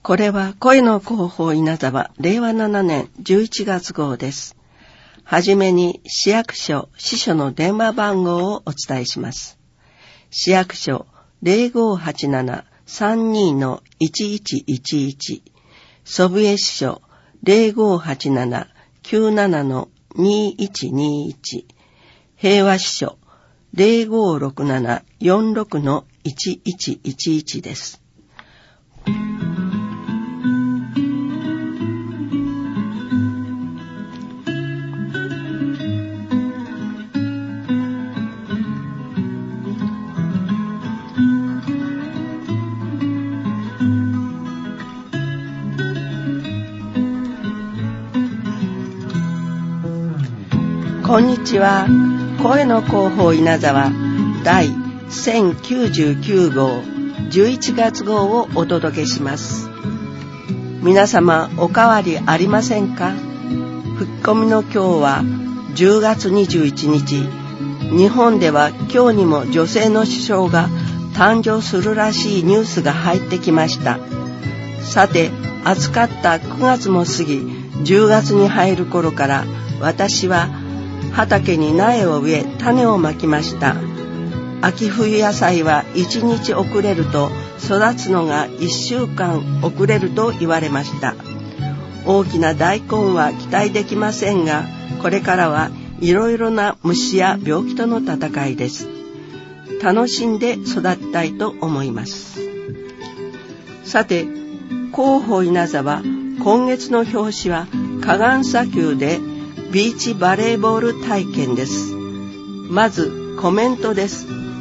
これは声の広報稲沢令和7年11月号です。はじめに市役所支所の電話番号をお伝えします。市役所 0587-32-1111 祖父江支所 0587-97-2121 平和支所 0567-46-1111 です。こんにちは。声の広報稲沢第1099号11月号をお届けします。皆様お変わりありませんか？吹き込みの今日は10月21日。日本では今日にも女性の首相が誕生するらしいニュースが入ってきました。さて、暑かった9月も過ぎ、10月に入る頃から私は畑に苗を植え種をまきました。秋冬野菜は1日遅れると育つのが1週間遅れると言われました。大きな大根は期待できませんが、これからはいろいろな虫や病気との戦いです。楽しんで育てたいと思います。さて、広報稲沢今月の表紙は河岸砂丘でビーチバレーボール体験です。まずコメントです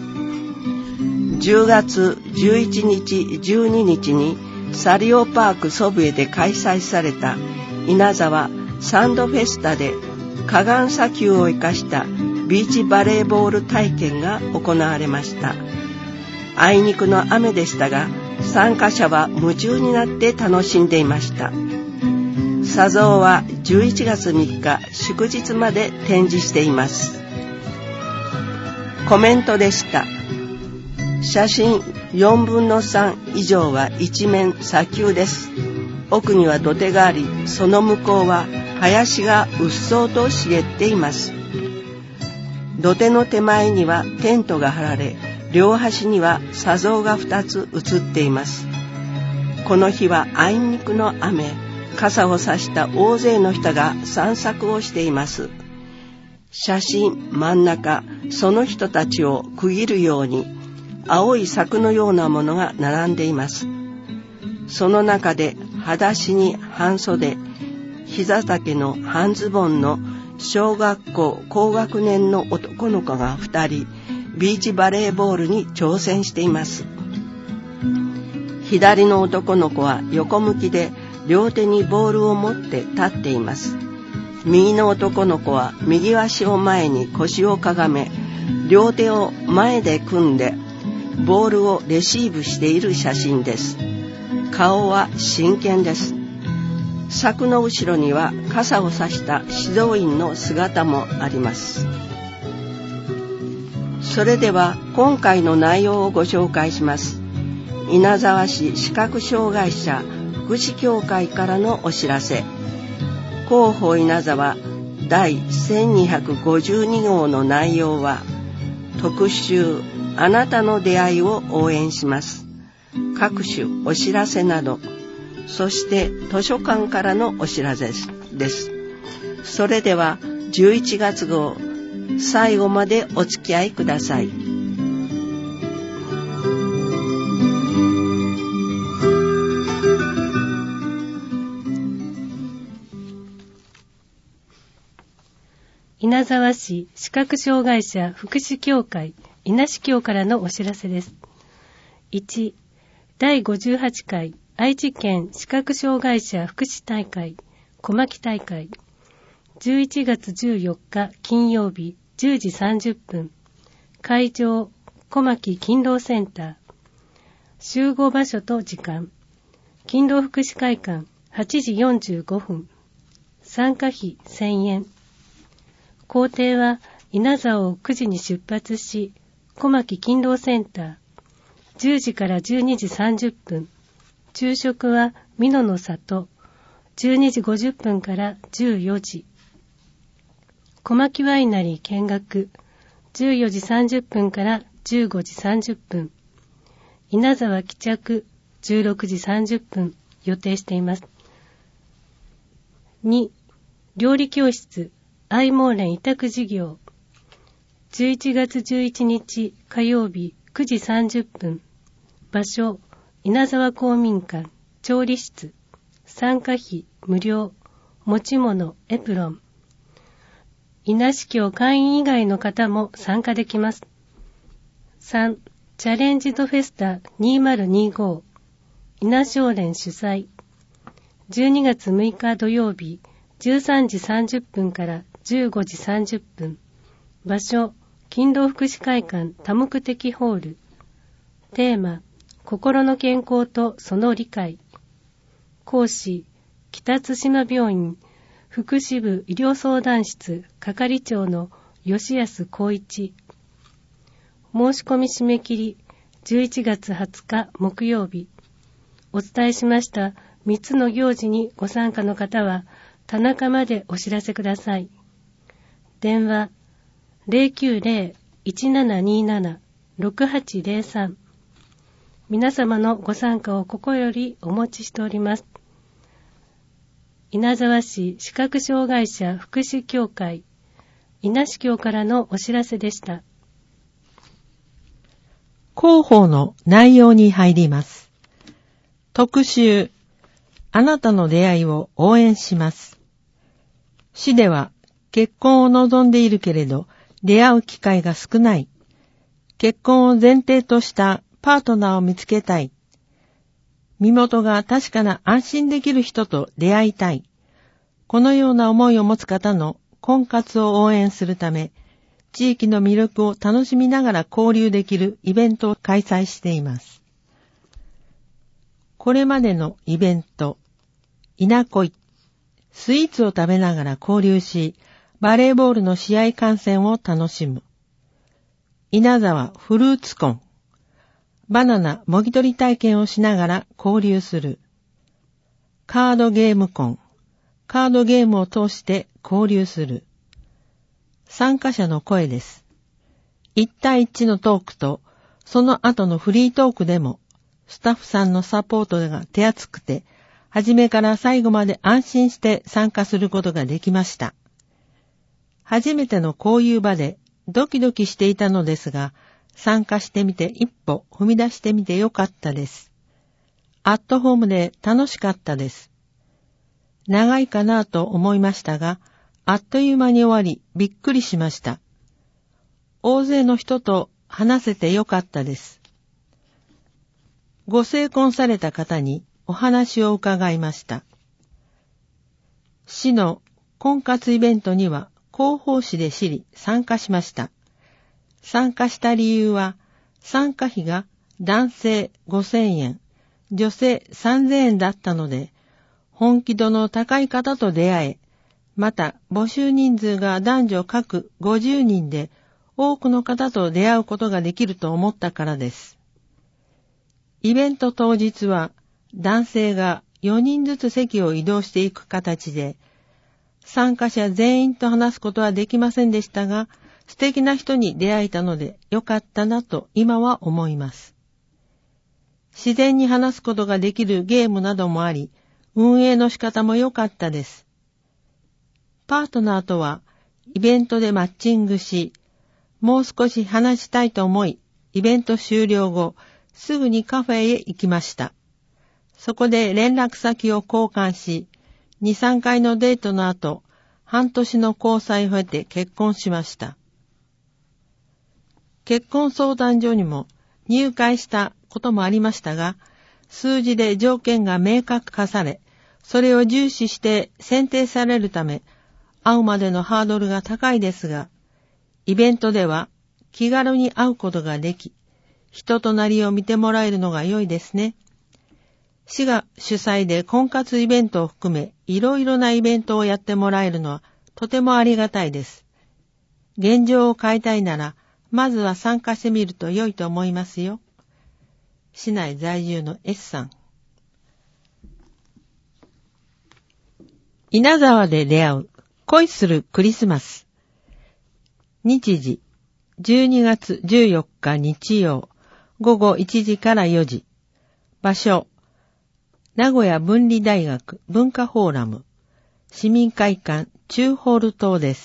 。10月11日12日にサリオパーク祖父江で開催された稲沢サンドフェスタで河岸砂丘を生かしたビーチバレーボール体験が行われました。あいにくの雨でしたが、参加者は夢中になって楽しんでいました。砂像は11月3日祝日まで展示しています。コメントでした。写真4分の3以上は一面砂丘です。奥には土手があり、その向こうは林がうっそうと茂っています。土手の手前にはテントが張られ、両端には砂像が2つ写っています。この日はあいにくの雨。傘を差した大勢の人が散策をしています。写真真ん中、その人たちを区切るように青い柵のようなものが並んでいます。その中で裸足に半袖、膝丈の半ズボンの小学校高学年の男の子が2人ビーチバレーボールに挑戦しています。左の男の子は横向きで両手にボールを持って立っています。右の男の子は右足を前に腰をかがめ、両手を前で組んでボールをレシーブしている写真です。顔は真剣です。柵の後ろには傘を差した指導員の姿もあります。それでは今回の内容をご紹介します。稲沢市視覚障害者福祉協会からのお知らせ。広報稲沢第1252号の内容は特集あなたの出会いを応援します。各種お知らせなど、そして図書館からのお知らせです。それでは11月号最後までお付き合いください。 稲沢市視覚障害者福祉協会稲市協からのお知らせです。1、第58回愛知県視覚障害者福祉大会小牧大会11月14日金曜日10時30分会場小牧勤労センター集合場所と時間勤労福祉会館8時45分参加費1000円行程は稲沢を9時に出発し、小牧勤労センター、10時から12時30分、 昼食は美濃の里、12時50分から14時。小牧ワイナリー見学、14時30分から15時30分。稲沢帰着、16時30分予定しています。2、料理教室、愛毛連委託事業。11月11日火曜日9時30分。場所、稲沢公民館、調理室。参加費無料。持ち物、エプロン。稲市教会員以外の方も参加できます。3、チャレンジドフェスタ2025。稲少連主催。12月6日土曜日、13時30分から15時30分。場所、勤労福祉会館多目的ホール。テーマ、心の健康とその理解。講師、北津島病院福祉部医療相談室係長の吉安光一。申し込み締め切り11月20日木曜日。お伝えしました3つの行事にご参加の方は田中までお知らせください。電話 090-1727-6803。皆様のご参加を心よりお待ちしております。稲沢市視覚障害者福祉協会稲市協からのお知らせでした。 広報の内容に入ります。特集、あなたの出会いを応援します。市では結婚を望んでいるけれど出会う機会が少ない。結婚を前提としたパートナーを見つけたい。身元が確かな安心できる人と出会いたい。このような思いを持つ方の婚活を応援するため、地域の魅力を楽しみながら交流できるイベントを開催しています。これまでのイベント、稲恋、スイーツを食べながら交流し、バレーボールの試合観戦を楽しむ。稲沢フルーツコン、バナナもぎ取り体験をしながら交流する。カードゲームコン、カードゲームを通して交流する。参加者の声です。1対1のトークと、その後のフリートークでも、スタッフさんのサポートが手厚くて、初めから最後まで安心して参加することができました。初めてのこういう場でドキドキしていたのですが、参加してみて一歩踏み出してみてよかったです。アットホームで楽しかったです。長いかなと思いましたが、あっという間に終わりびっくりしました。大勢の人と話せてよかったです。ご成婚された方にお話を伺いました。市の婚活イベントには広報誌で知り参加しました。参加した理由は、参加費が男性5000円、女性3000円だったので、本気度の高い方と出会え、また募集人数が男女各50人で多くの方と出会うことができると思ったからです。イベント当日は男性が4人ずつ席を移動していく形で、参加者全員と話すことはできませんでしたが、素敵な人に出会えたのでよかったなと今は思います。自然に話すことができるゲームなどもあり、運営の仕方も良かったです。パートナーとはイベントでマッチングし、もう少し話したいと思い、イベント終了後、すぐにカフェへ行きました。そこで連絡先を交換し、2、3回のデートの後、半年の交際を経て結婚しました。結婚相談所にも入会したこともありましたが、数字で条件が明確化され、それを重視して選定されるため、会うまでのハードルが高いですが、イベントでは気軽に会うことができ、人となりを見てもらえるのが良いですね。市が主催で婚活イベントを含め、いろいろなイベントをやってもらえるのはとてもありがたいです。現状を変えたいなら、まずは参加してみると良いと思いますよ。市内在住の S さん。 稲沢で出会う恋するクリスマス。日時、12月14日日曜、午後1時から4時。場所、名古屋文理大学文化フォーラム、市民会館中ホール棟です。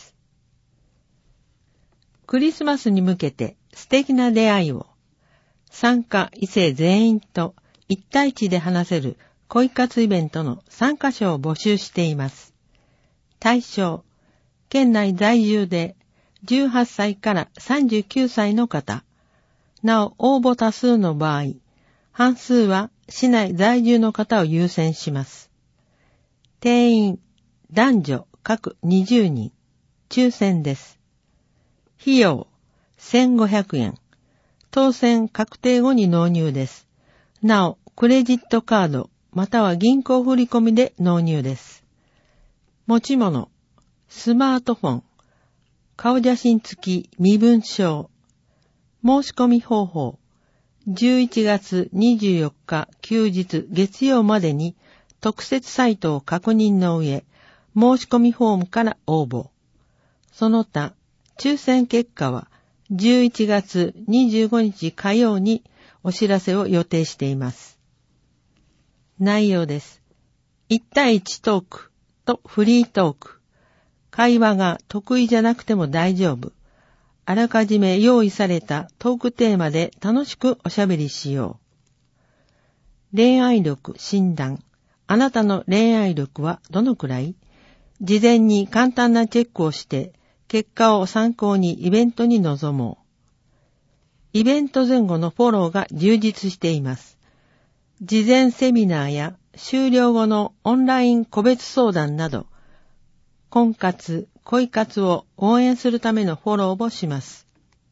クリスマスに向けて素敵な出会いを、参加異性全員と一対一で話せる恋活イベントの参加者を募集しています。対象、県内在住で18歳から39歳の方。なお、応募多数の場合、半数は市内在住の方を優先します。定員、男女各20人、抽選です。費用、1500円。当選確定後に納入です。なお、クレジットカード、または銀行振込で納入です。持ち物、スマートフォン、顔写真付き身分証、申し込み方法、11月24日休日月曜までに特設サイトを確認の上、申し込みフォームから応募。その他、抽選結果は11月25日火曜にお知らせを予定しています。内容です。1対1トークとフリートーク。会話が得意じゃなくても大丈夫。あらかじめ用意されたトークテーマで楽しくおしゃべりしよう。恋愛力診断。あなたの恋愛力はどのくらい？事前に簡単なチェックをして、結果を参考にイベントに臨もう。イベント前後のフォローが充実しています。事前セミナーや終了後のオンライン個別相談など、婚活、恋活を応援するためのフォローをします。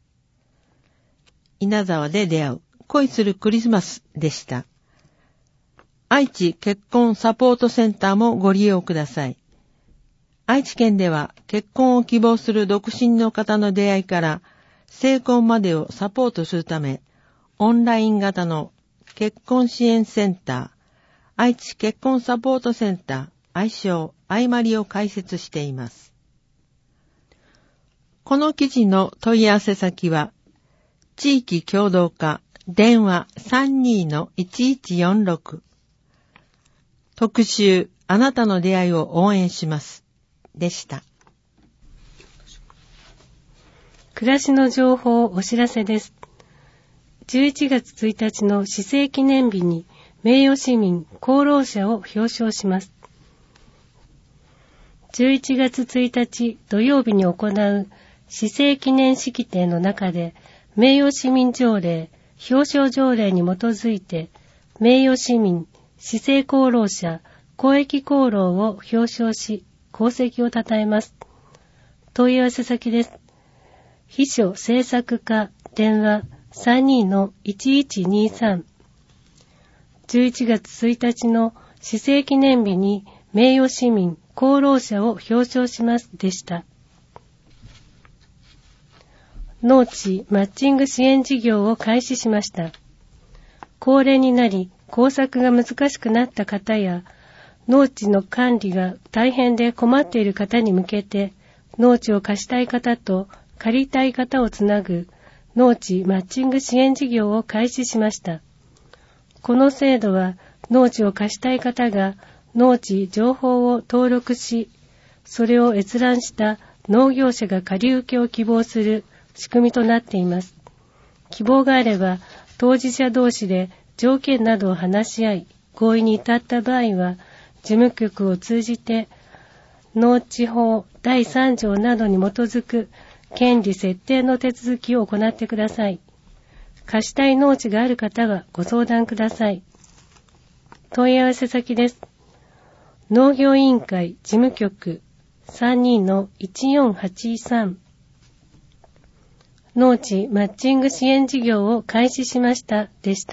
稲沢で出会う恋するクリスマスでした。愛知結婚サポートセンターもご利用ください。愛知県では結婚を希望する独身の方の出会いから成婚までをサポートするため、オンライン型の結婚支援センター、愛知結婚サポートセンター、愛称あいまりを開設しています。この記事の問い合わせ先は、地域協同課電話 32-1146 特集あなたの出会いを応援しますでした。 暮らしの情報お知らせです。11月1日の市政記念日に名誉市民功労者を表彰します。11月1日土曜日に行う市政記念式典の中で名誉市民条例、表彰条例に基づいて名誉市民、市政功労者、公益功労を表彰し功績を称えます。問い合わせ先です。秘書政策課電話 32-1123 11月1日の市政記念日に名誉市民、功労者を表彰しますでした。農地マッチング支援事業を開始しました。高齢になり耕作が難しくなった方や農地の管理が大変で困っている方に向けて農地を貸したい方と借りたい方をつなぐ農地マッチング支援事業を開始しました。この制度は農地を貸したい方が農地情報を登録し、それを閲覧した農業者が借り受けを希望する仕組みとなっています。希望があれば、当事者同士で条件などを話し合い、合意に至った場合は、事務局を通じて、農地法第3条などに基づく権利設定の手続きを行ってください。貸したい農地がある方はご相談ください。問い合わせ先です。農業委員会事務局 32-1483 農地マッチング支援事業を開始しましたでした。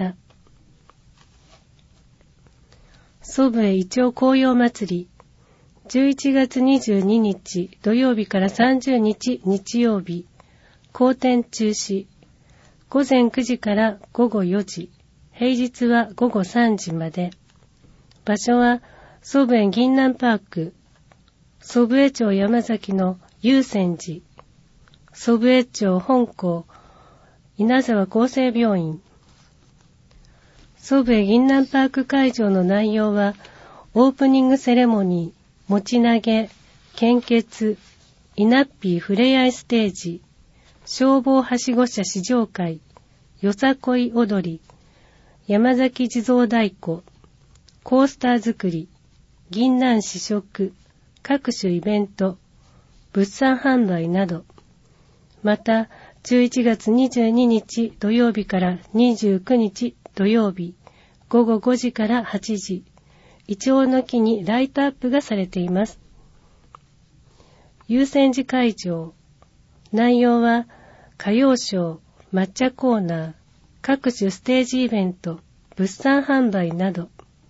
祖父江イチョウ紅葉祭り11月22日土曜日から30日日曜日公展中止午前9時から午後4時平日は午後3時まで場所は祖父江銀南パーク祖父江町山崎の祐泉寺、祖父江町本校稲沢厚生病院。祖父江銀南パーク会場の内容は、オープニングセレモニー、持ち投げ、献血、イナッピーふれあいステージ、消防はしご車試乗会、よさこい踊り、山崎地蔵太鼓、コースター作り、銀南試食、各種イベント、物産販売など、また11月22日土曜日から29日土曜日、午後5時から8時、イチョウの木にライトアップがされています。祐泉寺会場、内容は歌謡ショー、抹茶コーナー、各種ステージイベント、物産販売など。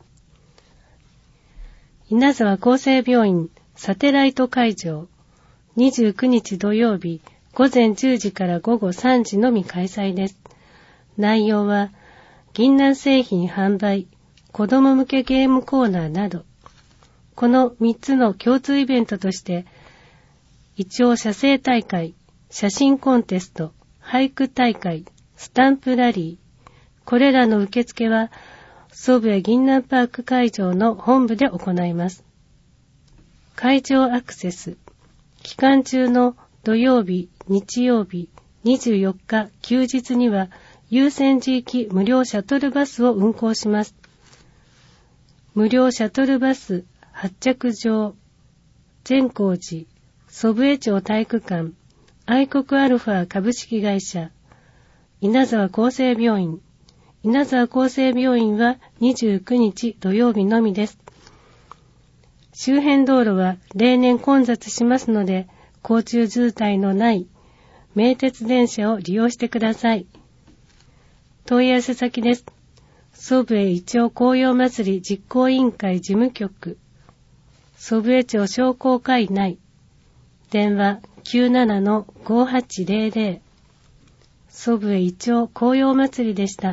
稲沢厚生病院サテライト会場、29日土曜日午前10時から午後3時のみ開催です。内容は銀南製品販売、子ども向けゲームコーナーなど。この3つの共通イベントとして、イチョウ写生大会、写真コンテスト、俳句大会、スタンプラリー。これらの受付は、祖父江銀南パーク会場の本部で行います。会場アクセス。期間中の土曜日、日曜日、24日、休日には、祐泉寺行き無料シャトルバスを運行します。無料シャトルバス発着場、善光寺、祖父江町体育館、愛国アルファ株式会社、稲沢厚生病院。稲沢厚生病院は29日土曜日のみです。周辺道路は例年混雑しますので、交通渋滞のない名鉄電車を利用してください。問い合わせ先です。祖父江イチョウ紅葉祭り実行委員会事務局、祖父江町商工会内、電話 97-5800、祖父江イチョウ紅葉祭りでした。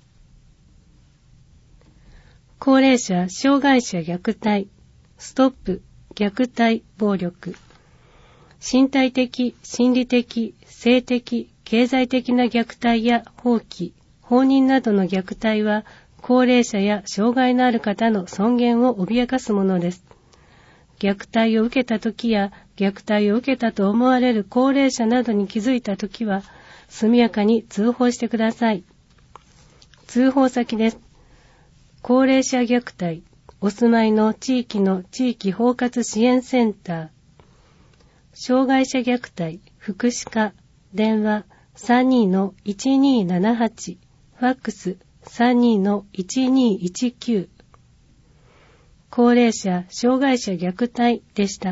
高齢者、障害者虐待、ストップ、虐待、暴力。身体的、心理的、性的、経済的な虐待や放棄、放任などの虐待は、高齢者や障害のある方の尊厳を脅かすものです。虐待を受けたときや、虐待を受けたと思われる高齢者などに気づいたときは、速やかに通報してください。通報先です。高齢者虐待、お住まいの地域の地域包括支援センター。障害者虐待、福祉課、電話 32-1278、ファックス 32-1219。高齢者、障害者虐待でした。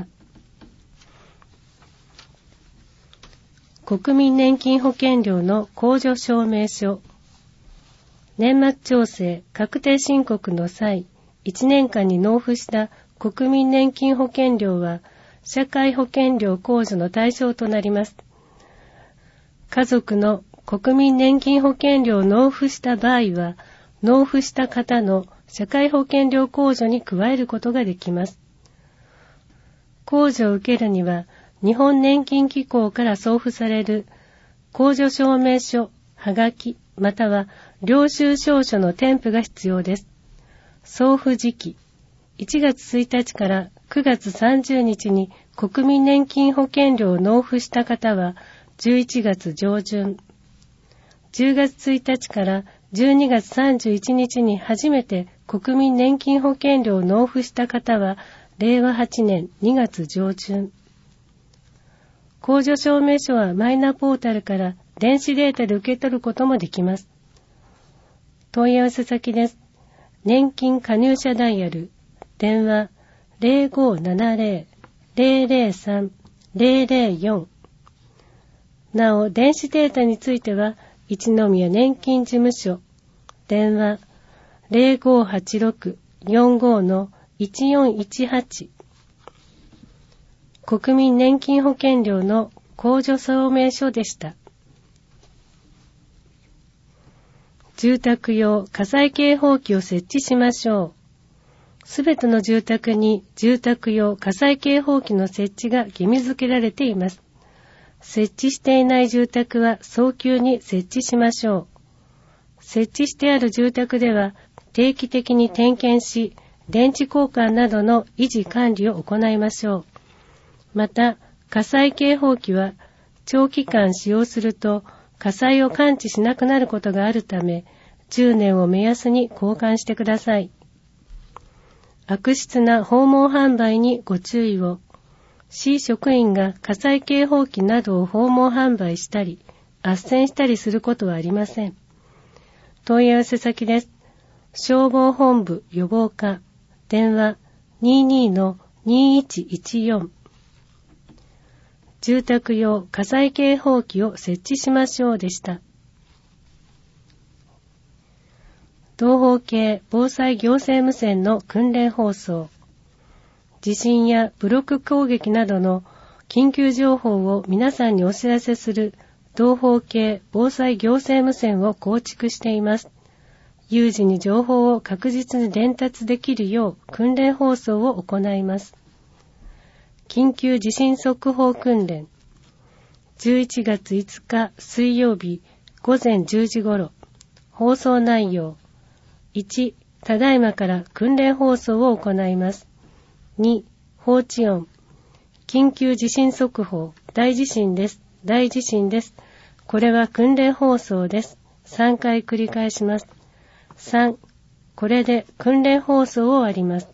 国民年金保険料の控除証明書。年末調整確定申告の際、1年間に納付した国民年金保険料は、社会保険料控除の対象となります。家族の国民年金保険料を納付した場合は、納付した方の社会保険料控除に加えることができます。控除を受けるには、日本年金機構から送付される控除証明書、はがき、または領収証書の添付が必要です。送付時期、1月1日から9月30日に国民年金保険料を納付した方は11月上旬、10月1日から12月31日に初めて国民年金保険料を納付した方は令和8年2月上旬。控除証明書はマイナポータルから電子データで受け取ることもできます。問い合わせ先です。年金加入者ダイヤル、電話 0570-003-004。なお、電子データについては、一宮年金事務所、電話 0586-45-1418。国民年金保険料の控除証明書でした。住宅用火災警報器を設置しましょう。 すべての住宅に住宅用火災警報器の設置が義務付けられています。設置していない住宅は早急に設置しましょう。設置してある住宅では定期的に点検し、電池交換などの維持管理を行いましょう。また、火災警報器は長期間使用すると火災を感知しなくなることがあるため、10年を目安に交換してください。悪質な訪問販売にご注意を。市職員が火災警報器などを訪問販売したり、斡旋したりすることはありません。問い合わせ先です。消防本部予防課、電話 22-2114。住宅用火災警報器を設置しましょうでした。東方系防災行政無線の訓練放送。地震やブロック攻撃などの緊急情報を皆さんにお知らせする東方系防災行政無線を構築しています。有事に情報を確実に伝達できるよう訓練放送を行います。緊急地震速報訓練。11月5日水曜日午前10時頃。放送内容。1、ただいまから訓練放送を行います。2、放置音。緊急地震速報。大地震です。大地震です。これは訓練放送です。3回繰り返します。3、これで訓練放送を終わります。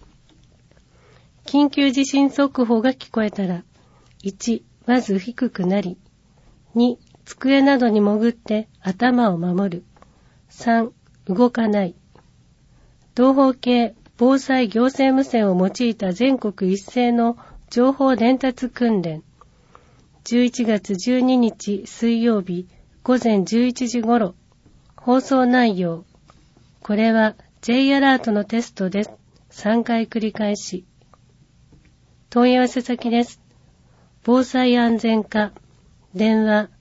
緊急地震速報が聞こえたら、1、まず低くなり、2、机などに潜って頭を守る。3、動かない。東方系防災行政無線を用いた全国一斉の情報伝達訓練。11月12日水曜日午前11時頃。放送内容。これは J アラートのテストです。3回繰り返し。問い合わせ先です。防災安全課。電話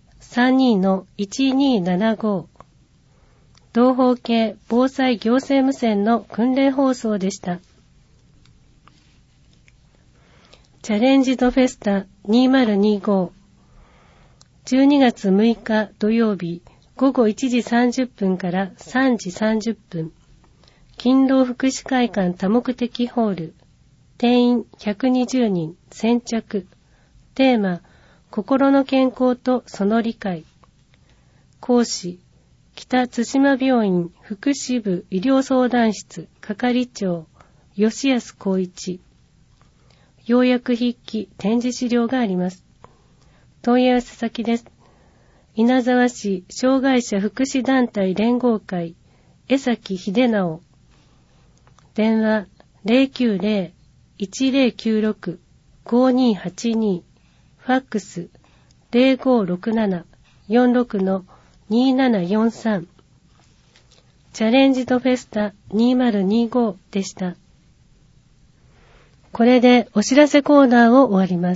32-1275。東方系防災行政無線の訓練放送でした。チャレンジドフェスタ2025。12月6日土曜日午後1時30分から3時30分。勤労福祉会館多目的ホール。定員120人先着。テーマ、心の健康とその理解。講師、北津島病院福祉部医療相談室係長、吉安光一。要約筆記展示資料があります。問い合わせ先です。稲沢市障害者福祉団体連合会、江崎秀直。電話 090-1096-5282。ファックス 0567-46-2743。チャレンジドフェスタ2025でした。これでお知らせコーナーを終わります。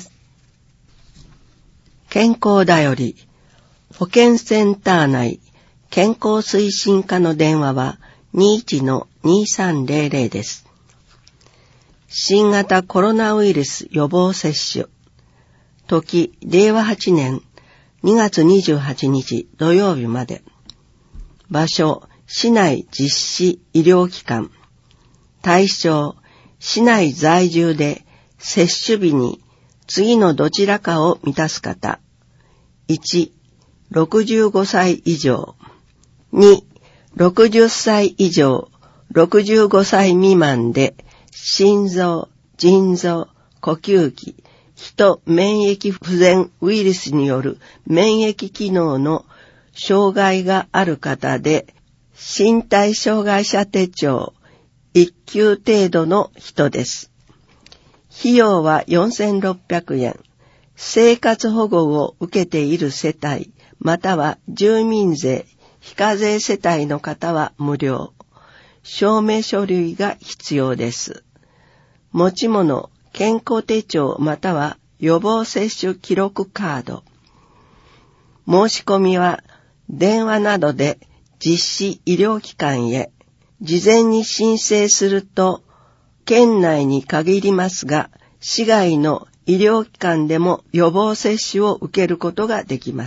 健康だより。保健センター内健康推進課の電話は 21-2300 です。新型コロナウイルス予防接種。時、令和8年2月28日土曜日まで。場所、市内実施医療機関。対象、市内在住で接種日に次のどちらかを満たす方。1、65歳以上。2、60歳以上、65歳未満で、心臓、腎臓、呼吸器、人免疫不全ウイルスによる免疫機能の障害がある方で、身体障害者手帳1級程度の人です。費用は4600円。生活保護を受けている世帯、または住民税、非課税世帯の方は無料。証明書類が必要です。持ち物、健康手帳または予防接種記録カード。申し込みは電話などで実施医療機関へ。事前に申請すると県内に限りますが、市外の医療機関でも予防接種を受けることができます。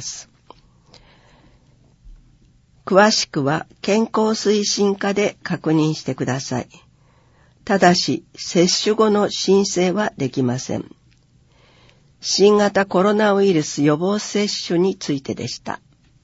詳しくは健康推進課で確認してください。ただし、接種後の申請はできません。新型コロナウイルス予防接種についてでした。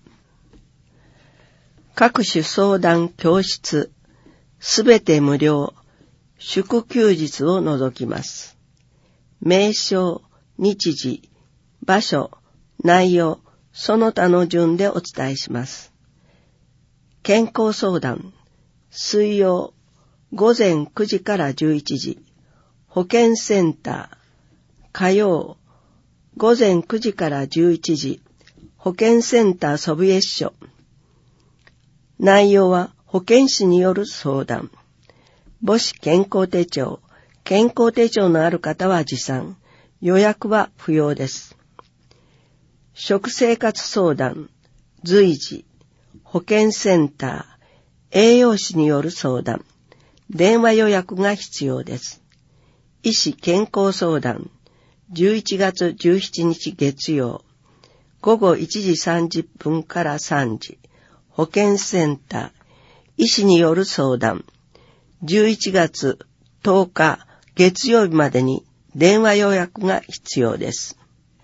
各種相談教室、すべて無料、祝休日を除きます。名称、日時、場所、内容、その他の順でお伝えします。健康相談、水曜、午前9時から11時、保健センター、火曜、午前9時から11時、保健センター祖父江署。内容は保健師による相談。母子健康手帳、健康手帳のある方は持参。予約は不要です。食生活相談、随時、保健センター、栄養士による相談。電話予約が必要です。医師健康相談、11月17日月曜、午後1時30分から3時、保健センター、医師による相談、11月10日月曜日までに電話予約が必要です。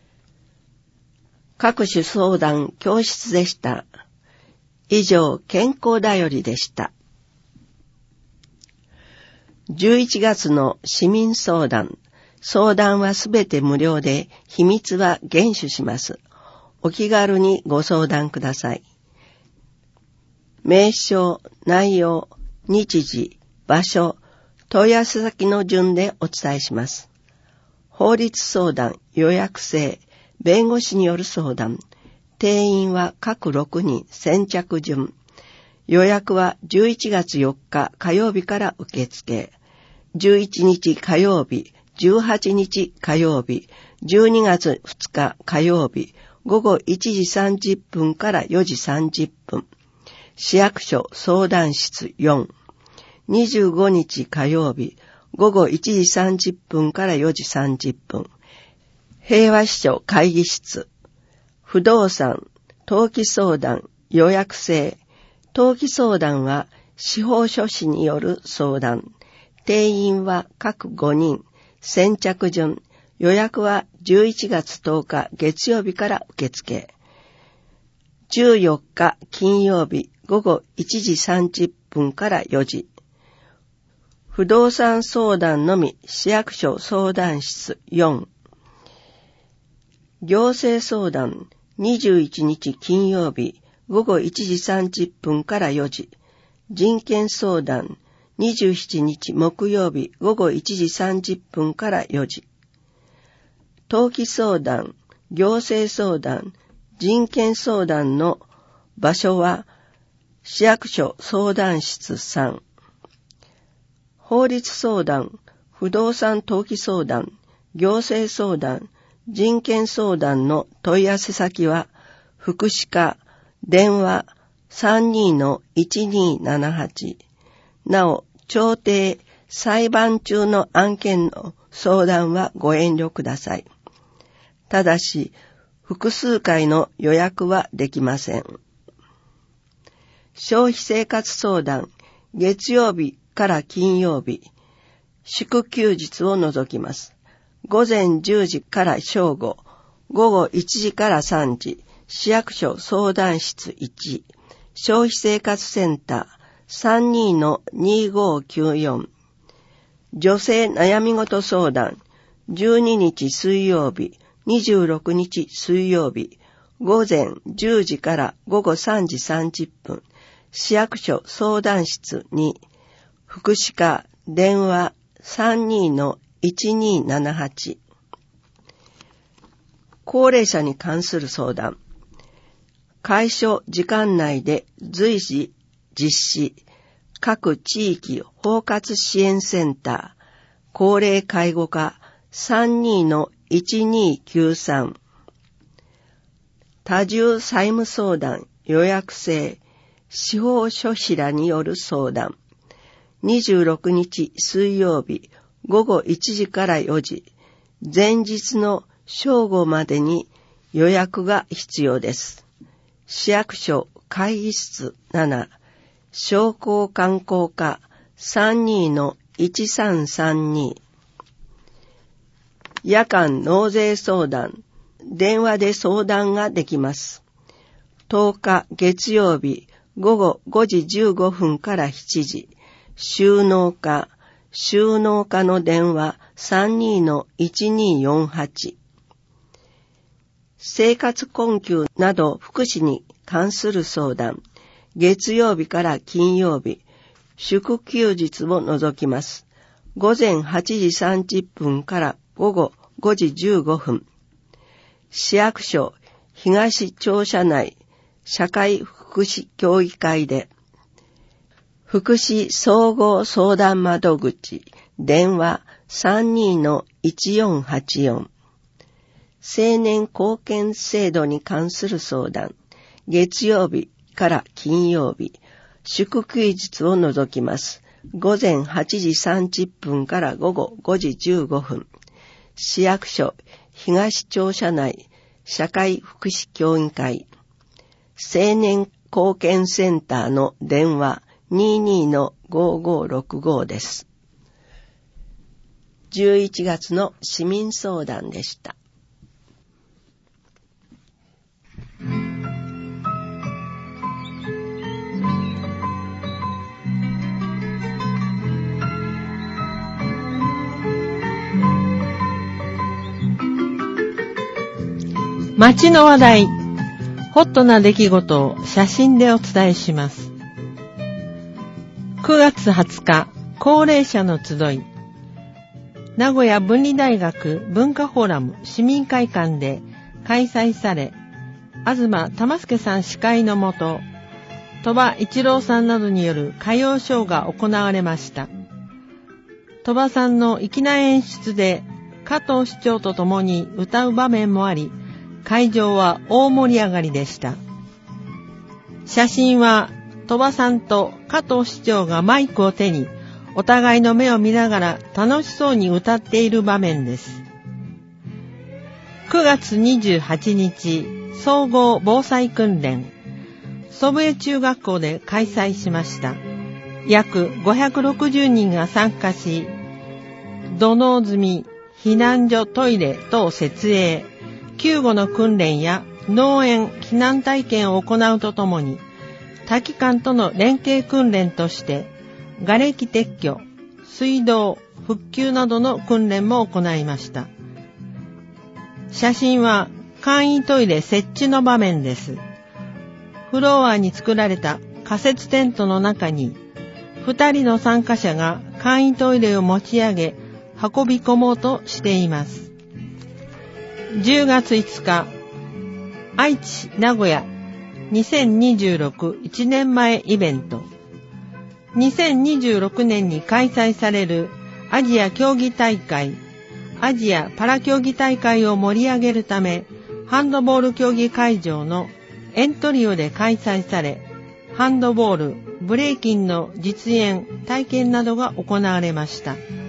各種相談教室でした。以上、健康だよりでした。11月の市民相談。相談はすべて無料で、秘密は厳守します。お気軽にご相談ください。名称、内容、日時、場所、問い合わせ先の順でお伝えします。法律相談、予約制、弁護士による相談。定員は各6人、先着順。予約は11月4日火曜日から受付。11日火曜日、18日火曜日、12月2日火曜日、午後1時30分から4時30分。市役所相談室4。25日火曜日、午後1時30分から4時30分。平和支所会議室。不動産、登記相談、予約制。登記相談は司法書士による相談。定員は各5人。先着順。予約は11月10日月曜日から受付。14日金曜日午後1時30分から4時。不動産相談のみ市役所相談室4。行政相談21日金曜日午後1時30分から4時。人権相談27日木曜日午後1時30分から4時。登記相談、行政相談、人権相談の場所は市役所相談室3。法律相談、不動産登記相談、行政相談、人権相談の問い合わせ先は、福祉課、電話 32-1278。なお、調停、裁判中の案件の相談はご遠慮ください。ただし、複数回の予約はできません。消費生活相談、月曜日から金曜日、祝休日を除きます。午前10時から正午、午後1時から3時、市役所相談室1、消費生活センター 32-2594、女性悩み事相談、12日水曜日、26日水曜日、午前10時から午後3時30分、市役所相談室2、福祉課電話 32-1278。高齢者に関する相談。会所時間内で随時実施。各地域包括支援センター。高齢介護課 32-1293。多重債務相談予約制。司法書士らによる相談。 26日水曜日午後1時から4時、前日の正午までに予約が必要です。市役所会議室7、商工観光課 32-1332。夜間納税相談、電話で相談ができます。10日月曜日午後5時15分から7時、収納課の電話 32-1248。生活困窮など福祉に関する相談、月曜日から金曜日、祝休日を除きます。午前8時30分から午後5時15分。市役所東庁舎内社会福祉協議会で、福祉総合相談窓口、電話 32-1484。青年貢献制度に関する相談、月曜日から金曜日、祝休日を除きます。午前8時30分から午後5時15分。市役所東庁舎内社会福祉協議会、青年貢献センターの電話 22-5565 です。11月の市民相談でした。 街の話題、ホットな出来事を写真でお伝えします。9月20日、高齢者の集い。名古屋文理大学文化フォーラム市民会館で開催され、東玉介さん司会のもと、鳥羽一郎さんなどによる歌謡ショーが行われました。鳥羽さんの粋な演出で加藤市長と共に歌う場面もあり、会場は大盛り上がりでした。写真は鳥羽さんと加藤市長がマイクを手にお互いの目を見ながら楽しそうに歌っている場面です。9月28日、総合防災訓練、祖父江中学校で開催しました。約560人が参加し、土のう積み、避難所、トイレ等設営、救護の訓練や農園避難体験を行うとともに、他機関との連携訓練として、瓦礫撤去、水道、復旧などの訓練も行いました。写真は簡易トイレ設置の場面です。フロアに作られた仮設テントの中に、2人の参加者が簡易トイレを持ち上げ、運び込もうとしています。10月5日、愛知名古屋2026 1年前イベント。2026年に開催されるアジア競技大会、アジアパラ競技大会を盛り上げるため、ハンドボール競技会場のエントリオで開催され、ハンドボール、ブレイキンの実演、体験などが行われました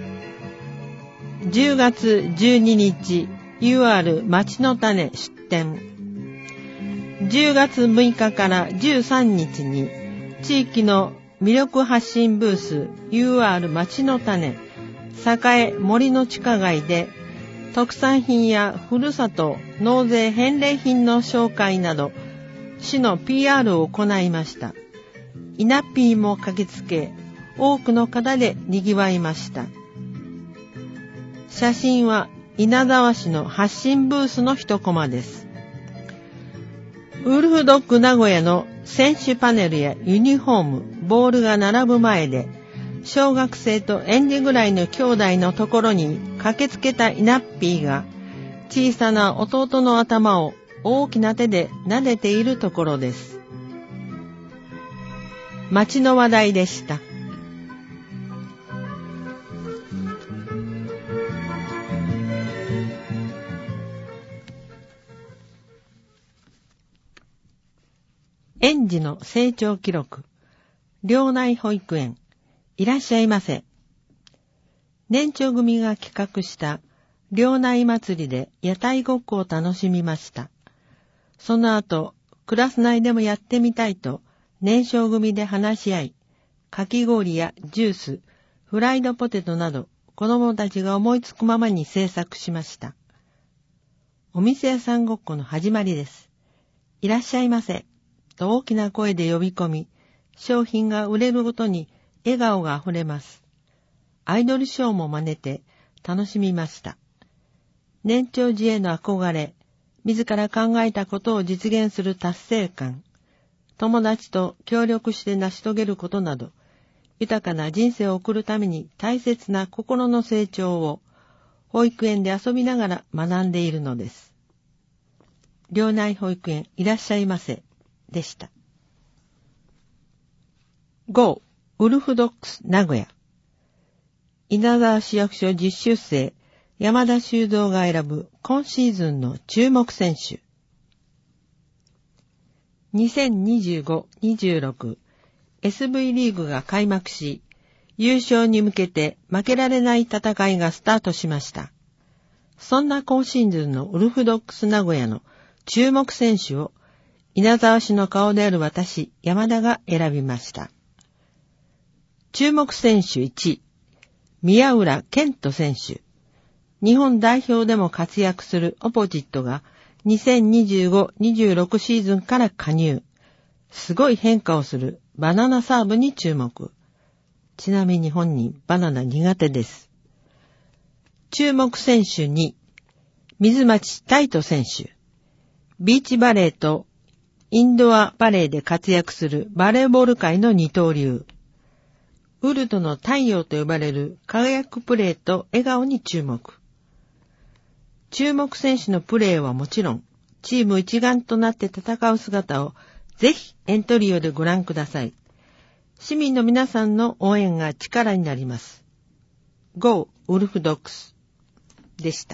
。10月12日、UR 町の種出展。10月6日から13日に地域の魅力発信ブース UR 町の種栄森の地下街で特産品やふるさと納税返礼品の紹介など市の PR を行いました。イナッピーも駆けつけ多くの方で賑わいました。写真は稲沢市の発信ブースの一コマです。ウルフドッグ名古屋の選手パネルやユニフォーム、ボールが並ぶ前で、小学生と園児ぐらいの兄弟のところに駆けつけたイナッピーが、小さな弟の頭を大きな手で撫でているところです。街の話題でした。園児の成長記録、寮内保育園、 いらっしゃいませ。年長組が企画した領内祭りで屋台ごっこを楽しみました。その後、クラス内でもやってみたいと年少組で話し合い、かき氷やジュース、フライドポテトなど子供たちが思いつくままに制作しました。お店屋さんごっこの始まりです。いらっしゃいませ、と大きな声で呼び込み、商品が売れるごとに笑顔があふれます。アイドルショーも真似て楽しみました。年長児への憧れ、自ら考えたことを実現する達成感、友達と協力して成し遂げることなど、豊かな人生を送るために大切な心の成長を保育園で遊びながら学んでいるのです。領内保育園いらっしゃいませでした。GO ウルフドッグス名古屋。稲沢市役所実習生山田修造が選ぶ今シーズンの注目選手。2025-26 SV リーグが開幕し、優勝に向けて負けられない戦いがスタートしました。そんな今シーズンのウルフドッグス名古屋の注目選手を稲沢市の顔である私、山田が選びました。注目選手1、宮浦健人選手。日本代表でも活躍するオポジットが2025-26シーズンから加入。すごい変化をするバナナサーブに注目。ちなみに本人バナナ苦手です。注目選手2、水町太斗選手。ビーチバレーとインドアバレーで活躍するバレーボール界の二刀流。ウルトの太陽と呼ばれる輝くプレーと笑顔に注目。注目選手のプレーはもちろん、チーム一丸となって戦う姿をぜひエントリオでご覧ください。市民の皆さんの応援が力になります。GO ウルフドッグスでした。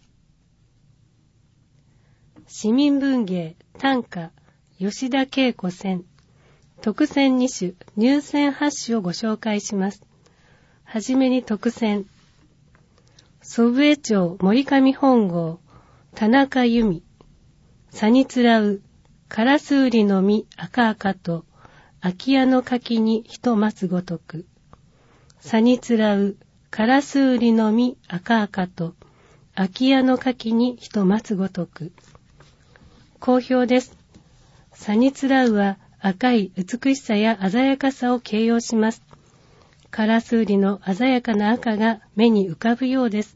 市民文芸短歌吉田恵子選特選2種入選8種をご紹介します。はじめに特選。祖父江町森上本郷田中由美。さにつらうカラスウリの実赤々と空き家の柿に人待つごとく。さにつらうカラスウリの実赤々と空き家の柿に人待つごとく。好評です。さにつらうは赤い美しさや鮮やかさを形容します。カラスウリの鮮やかな赤が目に浮かぶようです。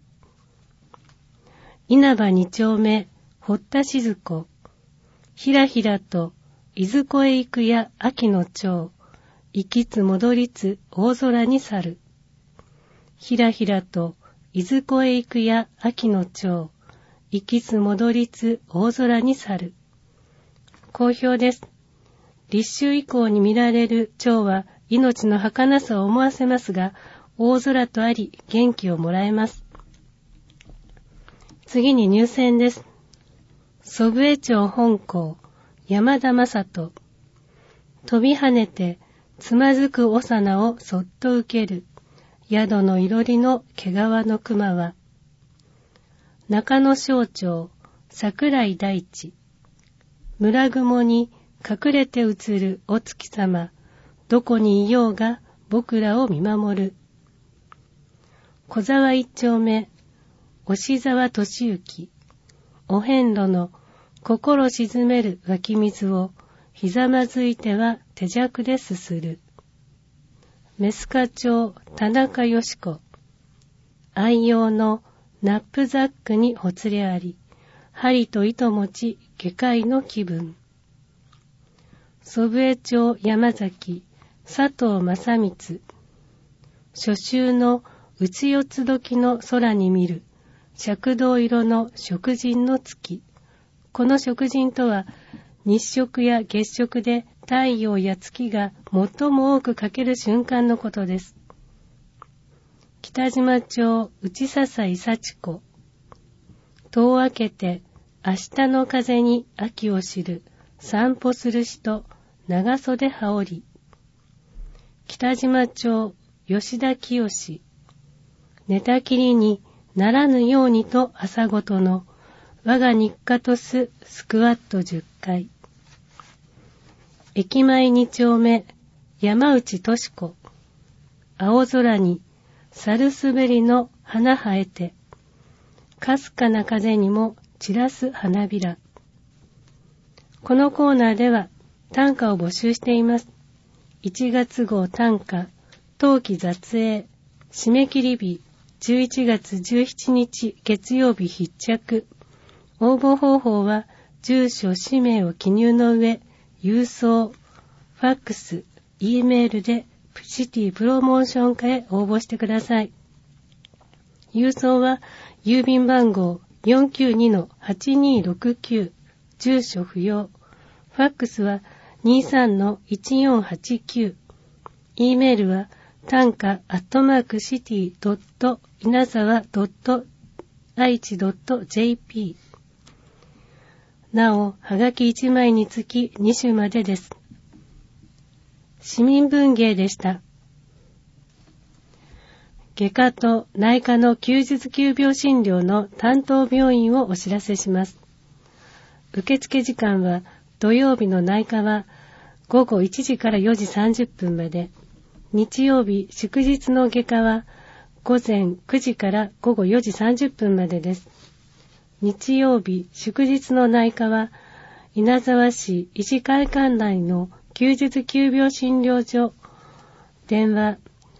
稲葉二丁目堀田静子。ひらひらといずこへ行くや秋の蝶。行きつ戻りつ大空に去る。ひらひらといずこへ行くや秋の蝶。行きつ戻りつ大空に去る。好評です。立秋以降に見られる蝶は命の儚さを思わせますが、大空とあり元気をもらえます。次に入選です。祖父江町本校山田正人。飛び跳ねてつまずく幼をそっと受ける。宿のいろりの毛皮の熊は。中野省庁桜井大地。村雲に隠れて映るお月様。どこにいようが僕らを見守る。小沢一丁目押沢俊之。お遍路の心沈める湧き水をひざまずいては手酌ですする。メスカ町田中よし子。愛用のナップザックにほつれあり、針と糸持ち下界の気分。祖父江町山崎佐藤正光。初秋のうつよつ時の空に見る赤銅色の食人の月。この食人とは日食や月食で太陽や月が最も多く欠ける瞬間のことです。北島町内笹井幸子。戸を開けて明日の風に秋を知る散歩する人長袖羽織。北島町吉田清。寝たきりにならぬようにと朝ごとの我が日課とすスクワット10回。駅前2丁目山内俊子。青空にサルスベリの花生えて、かすかな風にも散らす花びら。このコーナーでは短歌を募集しています。1月号短歌、冬季雑影、締め切り日、11月17日月曜日必着。応募方法は、住所、氏名を記入の上、郵送、ファックス、Eメールでシティプロモーション課へ応募してください。郵送は、郵便番号 492-8269、住所不要。ファックスは 23-1489。Eメールは、短歌@city.inazawa.aichi.jp。なお、はがき1枚につき2種までです。市民文芸でした。外科と内科の休日急病診療の担当病院をお知らせします。受付時間は、土曜日の内科は午後1時から4時30分まで、日曜日祝日の外科は午前9時から午後4時30分までです。日曜日祝日の内科は稲沢市医師会館内の休日急病診療所、電話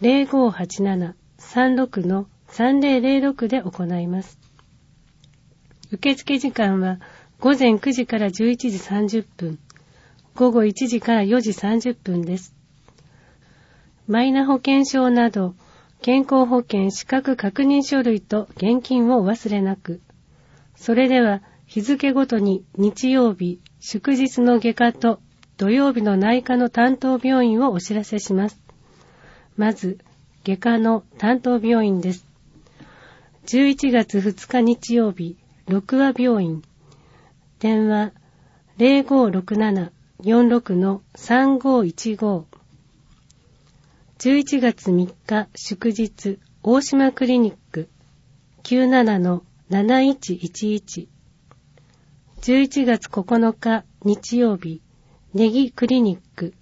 0587-36-3006 で行います。受付時間は午前9時から11時30分、午後1時から4時30分です。マイナ保険証など、健康保険資格確認書類と現金をお忘れなく。それでは、日付ごとに日曜日、祝日の外科と土曜日の内科の担当病院をお知らせします。まず、外科の担当病院です。11月2日日曜日、六和病院。電話 0567-46-3515。11月3日祝日、大島クリニック 97-7111。11月9日日曜日、ネギクリニック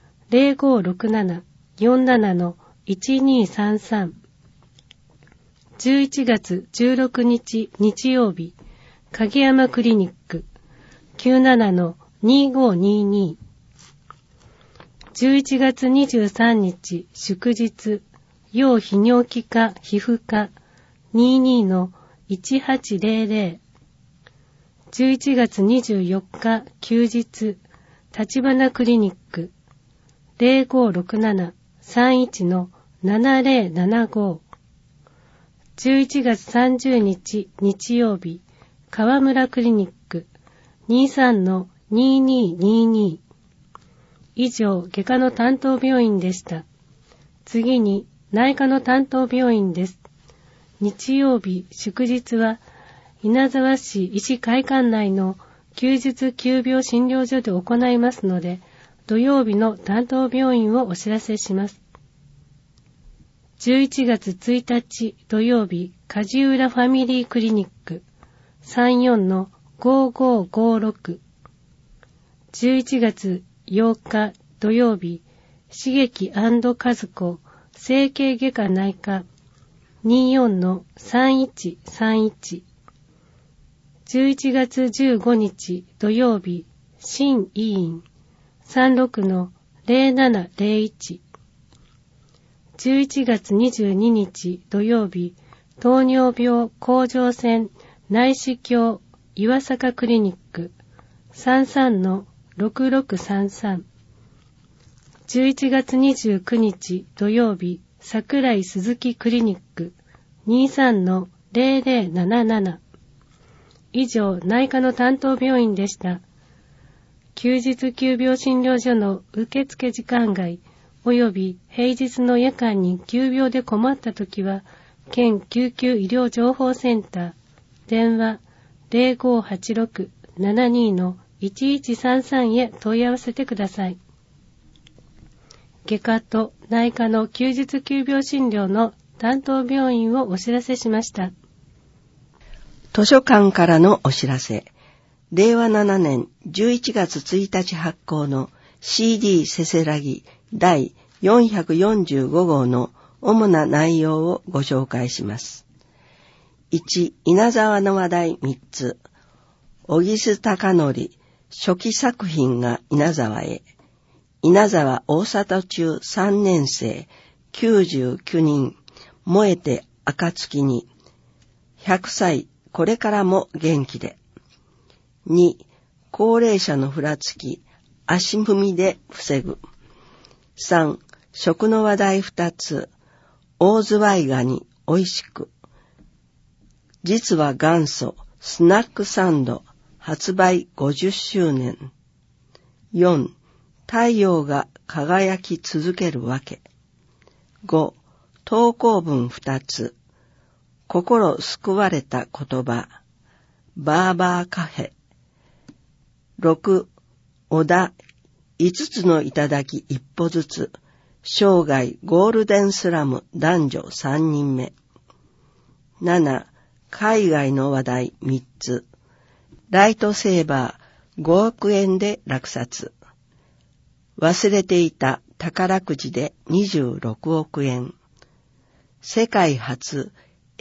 0567-47-1233。11月16日日曜日、影山クリニック 97-2522。11月23日祝日、要泌尿器科皮膚科 22-1800。11月24日休日、立花クリニック 0567-31-7075。11月30日日曜日、川村クリニック 23-2222。以上、外科の担当病院でした。次に、内科の担当病院です。日曜日、祝日は、稲沢市医師会館内の休日急病診療所で行いますので、土曜日の担当病院をお知らせします。11月1日土曜日、梶浦ファミリークリニック 34-5556。11月8日土曜日、茂樹&和子整形外科内科 24-3131。11月15日土曜日、新医院 36-0701。11月22日土曜日、糖尿病甲状腺内視鏡岩坂クリニック 33-6633。11月29日土曜日、桜井鈴木クリニック 23-0077。以上、内科の担当病院でした。休日急病診療所の受付時間外、および平日の夜間に急病で困ったときは、県救急医療情報センター、電話 0586-72-1133 へ問い合わせてください。 外科と内科の休日急病診療の担当病院をお知らせしました。 図書館からのお知らせ。令和7年11月1日発行の CD せせらぎ第445号の主な内容をご紹介します。1、稲沢の話題3つ。小木須貴則、初期作品が稲沢へ。稲沢大里中3年生、99人、燃えて暁に。100歳、これからも元気で。2、高齢者のふらつき、足踏みで防ぐ。3、食の話題2つ。大ズワイガニ、おいしく。実は元祖、スナックサンド、発売50周年。4、太陽が輝き続けるわけ。5、投稿文2つ。心救われた言葉。バーバーカフェ。6、小田、5つの頂一歩ずつ。生涯ゴールデンスラム男女3人目。7、海外の話題3つ。ライトセーバー5億円で落札。忘れていた宝くじで26億円。世界初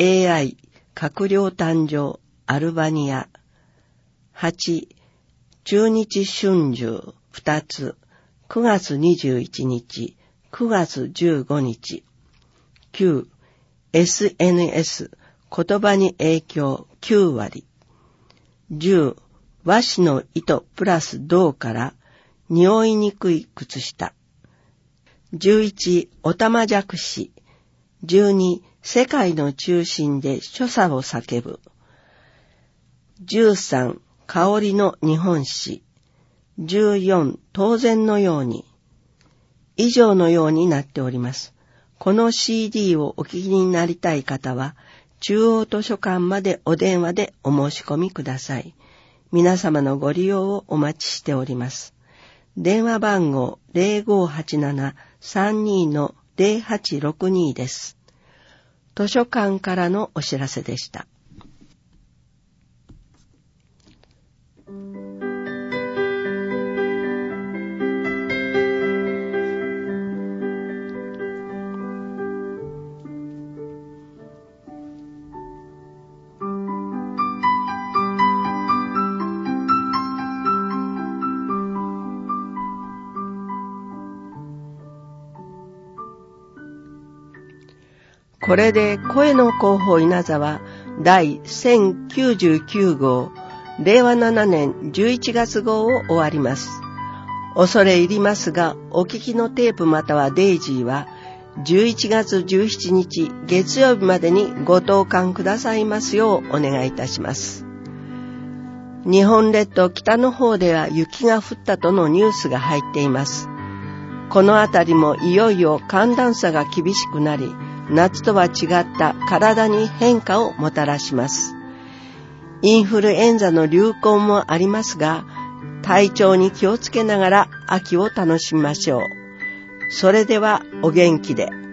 AI 閣僚誕生アルバニア。8、中日春秋2つ。9月21日、9月15日。9、SNS言葉に影響9割。10、和紙の糸プラス銅から匂いにくい靴下。11、おたまじゃくし。12、世界の中心で所作を叫ぶ。13、香りの日本史。14、当然のように。以上のようになっております。この CD をお聞きになりたい方は、中央図書館までお電話でお申し込みください。皆様のご利用をお待ちしております。電話番号 0587-32-0862 です。図書館からのお知らせでした。これで声の広報稲沢第1099号令和7年11月号を終わります。恐れ入りますが、お聞きのテープまたはデイジーは11月17日月曜日までにご投函くださいますようお願いいたします。日本列島北の方では雪が降ったとのニュースが入っています。このあたりもいよいよ寒暖差が厳しくなり、夏とは違った体に変化をもたらします。インフルエンザの流行もありますが、体調に気をつけながら秋を楽しみましょう。それではお元気で。